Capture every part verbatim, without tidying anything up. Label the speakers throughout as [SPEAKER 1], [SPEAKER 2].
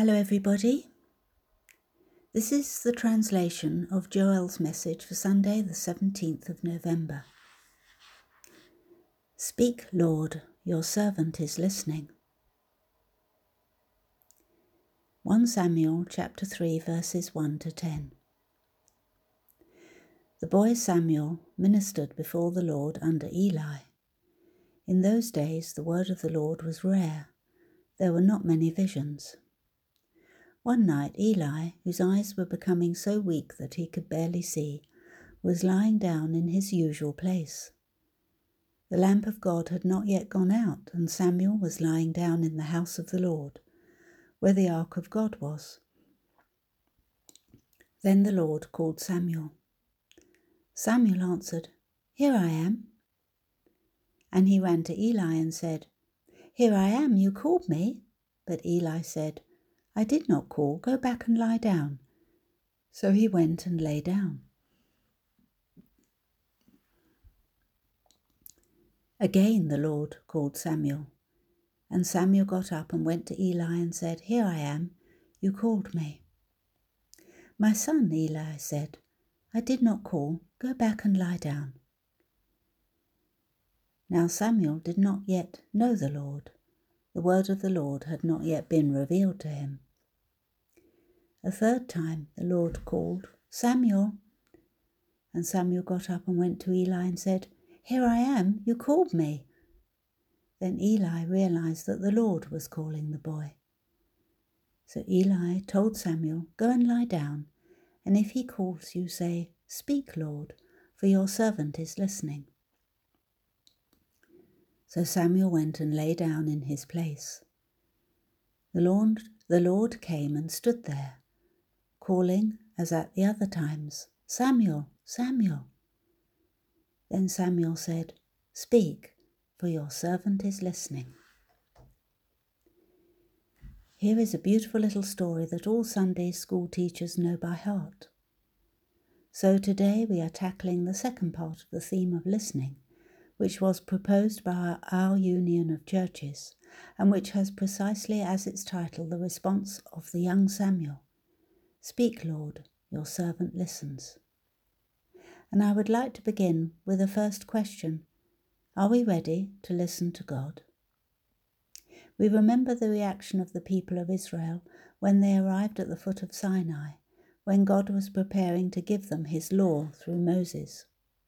[SPEAKER 1] Hello everybody. This is the translation of Joel's message for Sunday the seventeenth of November. Speak, Lord, your servant is listening. First Samuel chapter three verses one to ten. The boy Samuel ministered before the Lord under Eli. In those days the word of the Lord was rare. There were not many visions. One night Eli, whose eyes were becoming so weak that he could barely see, was lying down in his usual place. The lamp of God had not yet gone out, and Samuel was lying down in the house of the Lord, where the ark of God was. Then the Lord called Samuel. Samuel answered, "Here I am." And he ran to Eli and said, "Here I am, you called me." But Eli said, "I did not call, go back and lie down." So he went and lay down. Again the Lord called Samuel, and Samuel got up and went to Eli and said, "Here I am, you called me." "My son," Eli said, "I did not call, go back and lie down." Now Samuel did not yet know the Lord. The word of the Lord had not yet been revealed to him. A third time the Lord called, "Samuel." And Samuel got up and went to Eli and said, "Here I am, you called me." Then Eli realized that the Lord was calling the boy. So Eli told Samuel, "Go and lie down, and if he calls you, say, 'Speak, Lord, for your servant is listening.'" So Samuel went and lay down in his place. The Lord, the Lord came and stood there, calling as at the other times, "Samuel, Samuel." Then Samuel said, "Speak, for your servant is listening." Here is a beautiful little story that all Sunday school teachers know by heart. So today we are tackling the second part of the theme of listening, which was proposed by our Union of Churches, and which has precisely as its title the response of the young Samuel, "Speak, Lord, your servant listens." And I would like to begin with a first question. Are we ready to listen to God? We remember the reaction of the people of Israel when they arrived at the foot of Sinai, when God was preparing to give them his law through Moses.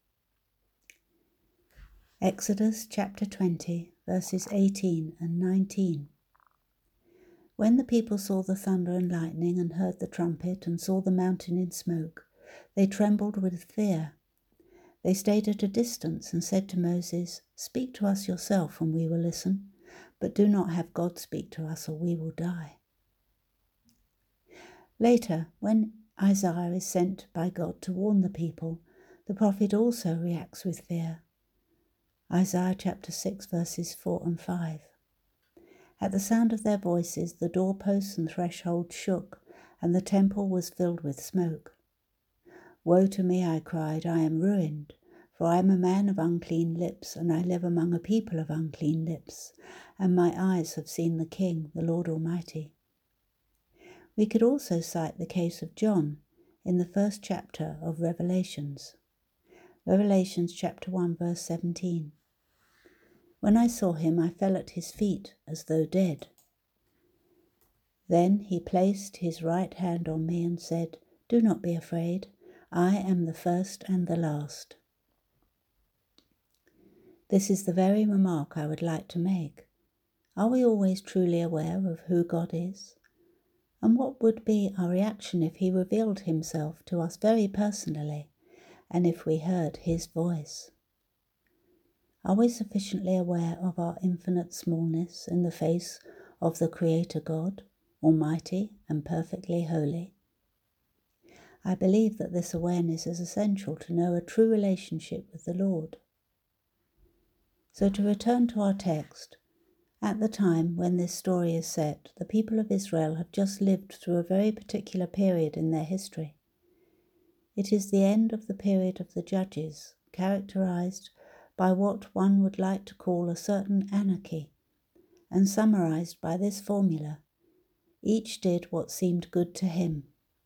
[SPEAKER 1] Exodus chapter twenty, verses eighteen and nineteen. When the people saw the thunder and lightning and heard the trumpet and saw the mountain in smoke, they trembled with fear. They stayed at a distance and said to Moses, "Speak to us yourself and we will listen, but do not have God speak to us or we will die." Later, when Isaiah is sent by God to warn the people, the prophet also reacts with fear. Isaiah chapter six verses four and five. At the sound of their voices, the doorposts and thresholds shook, and the temple was filled with smoke. "Woe to me," I cried, "I am ruined, for I am a man of unclean lips, and I live among a people of unclean lips, and my eyes have seen the King, the Lord Almighty." We could also cite the case of John in the first chapter of Revelations. Revelations chapter one verse seventeen. "When I saw him, I fell at his feet as though dead. Then he placed his right hand on me and said, 'Do not be afraid. I am the first and the last.'" This is the very remark I would like to make. Are we always truly aware of who God is? And what would be our reaction if he revealed himself to us very personally, and if we heard his voice? Are we sufficiently aware of our infinite smallness in the face of the Creator God, Almighty and perfectly holy? I believe that this awareness is essential to know a true relationship with the Lord. So to return to our text, at the time when this story is set, the people of Israel have just lived through a very particular period in their history. It is the end of the period of the Judges, characterized by what one would like to call a certain anarchy, and summarized by this formula: Each did what seemed good to him.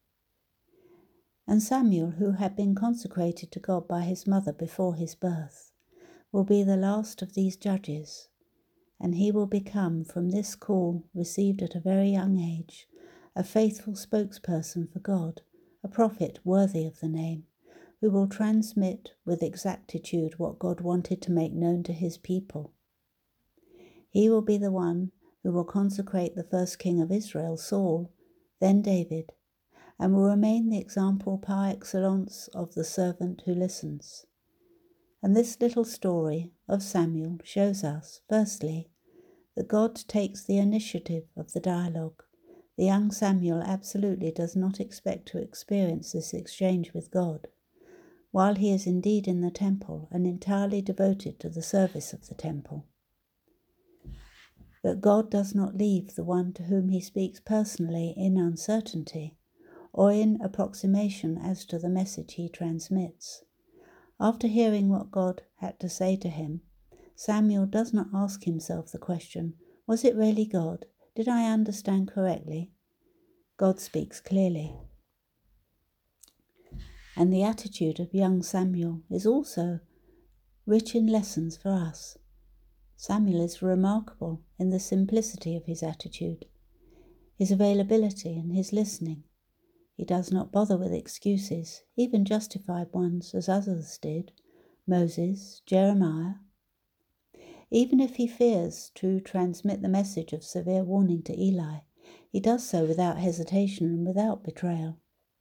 [SPEAKER 1] And Samuel, who had been consecrated to God by his mother before his birth, will be the last of these judges, and he will become, from this call received at a very young age, a faithful spokesperson for God, a prophet worthy of the name, who will transmit with exactitude what God wanted to make known to his people. He will be the one who will consecrate the first king of Israel, Saul, then David, and will remain the example par excellence of the servant who listens. And this little story of Samuel shows us, firstly, that God takes the initiative of the dialogue. The young Samuel absolutely does not expect to experience this exchange with God, while he is indeed in the temple and entirely devoted to the service of the temple. That God does not leave the one to whom he speaks personally in uncertainty, or in approximation as to the message he transmits. After hearing what God had to say to him, Samuel does not ask himself the question, was it really God? Did I understand correctly? God speaks clearly. And the attitude of young Samuel is also rich in lessons for us. Samuel is remarkable in the simplicity of his attitude, his availability and his listening. He does not bother with excuses, even justified ones, as others did, Moses, Jeremiah. Even if he fears to transmit the message of severe warning to Eli, he does so without hesitation and without betrayal.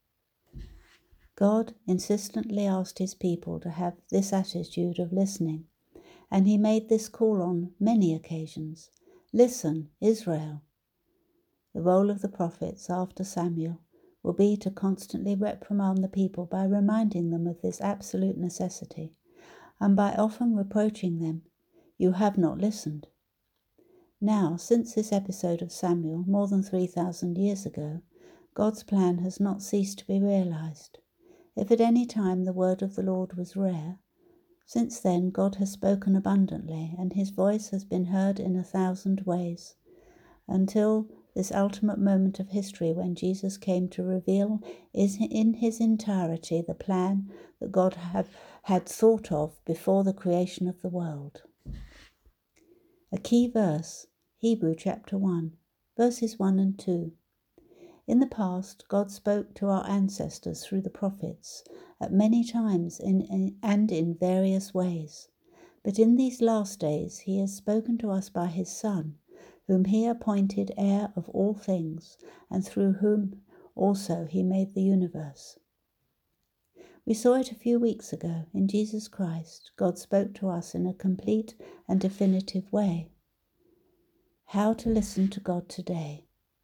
[SPEAKER 1] God insistently asked his people to have this attitude of listening, and he made this call on many occasions. Listen, Israel. The role of the prophets after Samuel will be to constantly reprimand the people by reminding them of this absolute necessity, and by often reproaching them, you have not listened. Now, since this episode of Samuel more than three thousand years ago, God's plan has not ceased to be realized. If at any time the word of the Lord was rare, since then God has spoken abundantly, and his voice has been heard in a thousand ways, until this ultimate moment of history when Jesus came to reveal is in his entirety the plan that God had, had thought of before the creation of the world. A key verse, Hebrews chapter one, verses one and two. In the past, God spoke to our ancestors through the prophets at many times in, in, and in various ways. But in these last days he has spoken to us by his Son, whom he appointed heir of all things, and through whom also he made the universe. We saw it a few weeks ago. In Jesus Christ, God spoke to us in a complete and definitive way. How to listen to God today.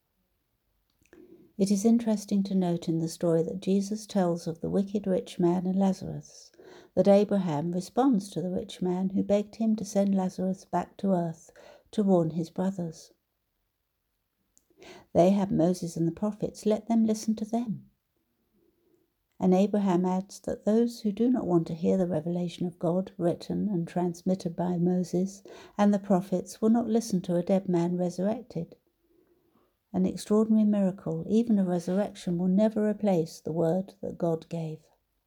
[SPEAKER 1] It is interesting to note in the story that Jesus tells of the wicked rich man and Lazarus, that Abraham responds to the rich man who begged him to send Lazarus back to earth to warn his brothers. They have Moses and the prophets, let them listen to them. And Abraham adds that those who do not want to hear the revelation of God written and transmitted by Moses and the prophets will not listen to a dead man resurrected. An extraordinary miracle, even a resurrection, will never replace the word that God gave.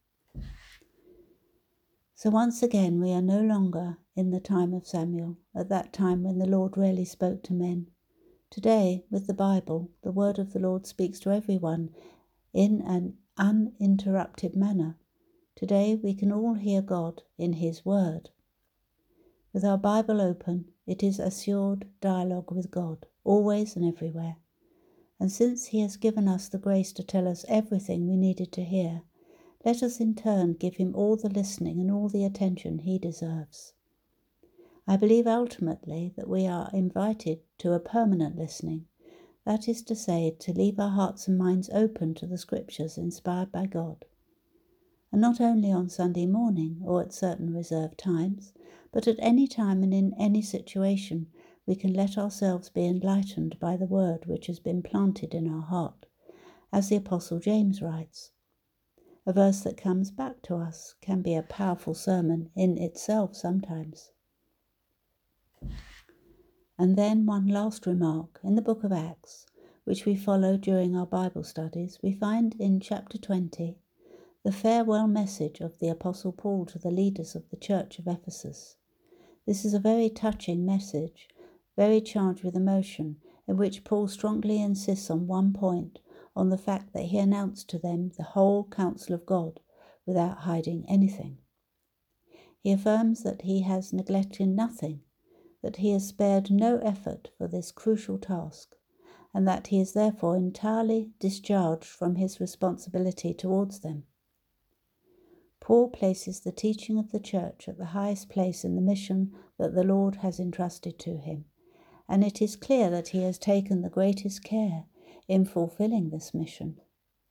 [SPEAKER 1] So once again, we are no longer in the time of Samuel, at that time when the Lord rarely spoke to men. Today, with the Bible, the word of the Lord speaks to everyone in an uninterrupted manner. Today, we can all hear God in his word. With our Bible open, it is assured dialogue with God, always and everywhere. And since he has given us the grace to tell us everything we needed to hear, let us in turn give him all the listening and all the attention he deserves. I believe ultimately that we are invited to a permanent listening, that is to say, to leave our hearts and minds open to the scriptures inspired by God. And not only on Sunday morning or at certain reserved times, but at any time and in any situation, we can let ourselves be enlightened by the word which has been planted in our heart, as the Apostle James writes. A verse that comes back to us can be a powerful sermon in itself sometimes. And then one last remark. In the book of Acts, which we follow during our Bible studies, we find in chapter twenty the farewell message of the Apostle Paul to the leaders of the church of Ephesus. This is a very touching message, very charged with emotion, in which Paul strongly insists on one point, on the fact that he announced to them the whole counsel of God without hiding anything. He affirms that he has neglected nothing, that he has spared no effort for this crucial task, and that he is therefore entirely discharged from his responsibility towards them. Paul places the teaching of the church at the highest place in the mission that the Lord has entrusted to him, and it is clear that he has taken the greatest care in fulfilling this mission.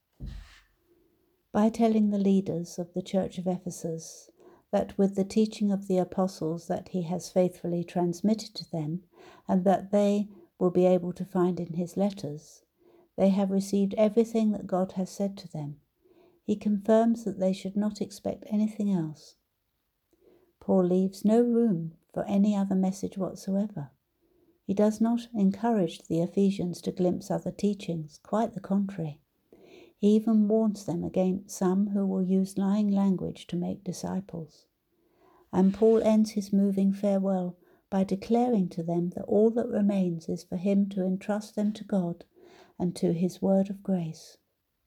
[SPEAKER 1] By telling the leaders of the church of Ephesus that with the teaching of the apostles that he has faithfully transmitted to them, and that they will be able to find in his letters, they have received everything that God has said to them, he confirms that they should not expect anything else. Paul leaves no room for any other message whatsoever. He does not encourage the Ephesians to glimpse other teachings, quite the contrary. He even warns them against some who will use lying language to make disciples. And Paul ends his moving farewell by declaring to them that all that remains is for him to entrust them to God and to his word of grace.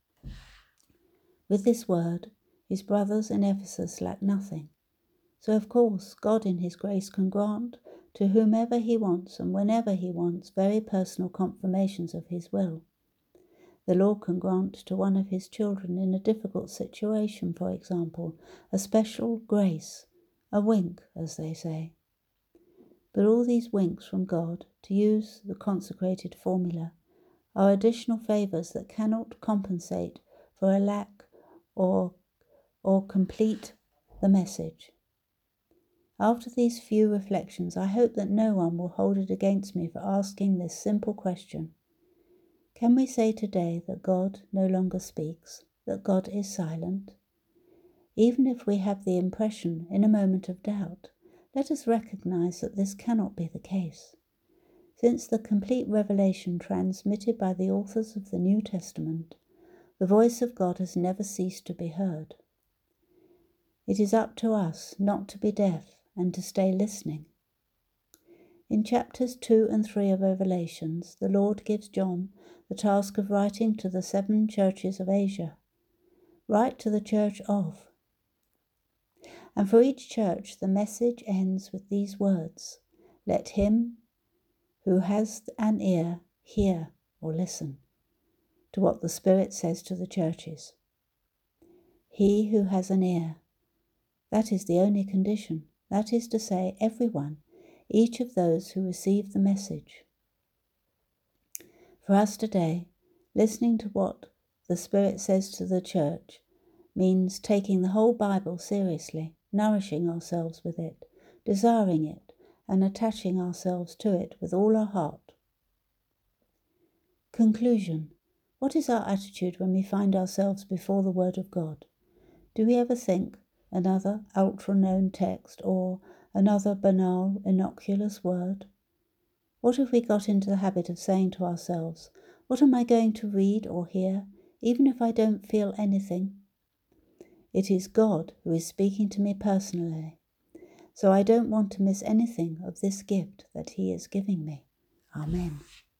[SPEAKER 1] With this word, his brothers in Ephesus lack nothing. So of course, God in his grace can grant to whomever he wants and whenever he wants very personal confirmations of his will. The Lord can grant to one of his children in a difficult situation, for example, a special grace, a wink, as they say. But all these winks from God, to use the consecrated formula, are additional favours that cannot compensate for a lack or, or complete the message. After these few reflections, I hope that no one will hold it against me for asking this simple question. Can we say today that God no longer speaks, that God is silent? Even if we have the impression in a moment of doubt, let us recognize that this cannot be the case. Since the complete revelation transmitted by the authors of the New Testament, the voice of God has never ceased to be heard. It is up to us not to be deaf and to stay listening. In chapters two and three of Revelations, the Lord gives John the task of writing to the seven churches of Asia. Write to the church of. And for each church, the message ends with these words: let him who has an ear hear or listen to what the Spirit says to the churches. He who has an ear. That is the only condition. That is to say, everyone, each of those who receive the message. For us today, listening to what the Spirit says to the church means taking the whole Bible seriously, nourishing ourselves with it, desiring it, and attaching ourselves to it with all our heart. Conclusion. What is our attitude when we find ourselves before the Word of God? Do we ever think another ultra-known text or another banal, innocuous word? What have we got into the habit of saying to ourselves, what am I going to read or hear, even if I don't feel anything? It is God who is speaking to me personally, so I don't want to miss anything of this gift that he is giving me. Amen.